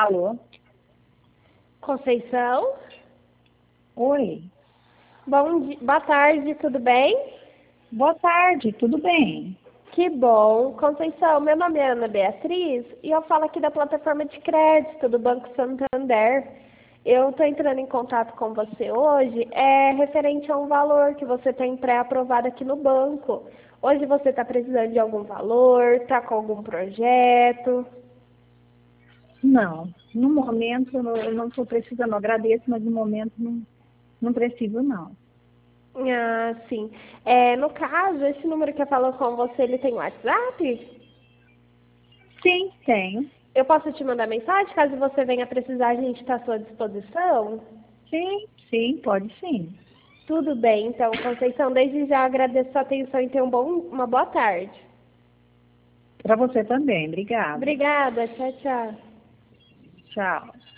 Alô? Conceição? Oi. Boa tarde, tudo bem? Boa tarde, tudo bem? Que bom. Conceição, meu nome é Ana Beatriz e eu falo aqui da plataforma de crédito do Banco Santander. Eu estou entrando em contato com você hoje, referente a um valor que você tem pré-aprovado aqui no banco. Hoje você está precisando de algum valor, está com algum projeto? Não, no momento eu não estou precisando, eu agradeço, mas no momento não preciso não. Ah, sim. No caso, esse número que eu falo com você, ele tem WhatsApp? Sim, tenho. Eu posso te mandar mensagem caso você venha precisar, a gente está à sua disposição? Sim, pode sim. Tudo bem, então, Conceição, desde já agradeço a sua atenção e tenha uma boa tarde. Para você também, obrigada. Obrigada, tchau, tchau. Tchau.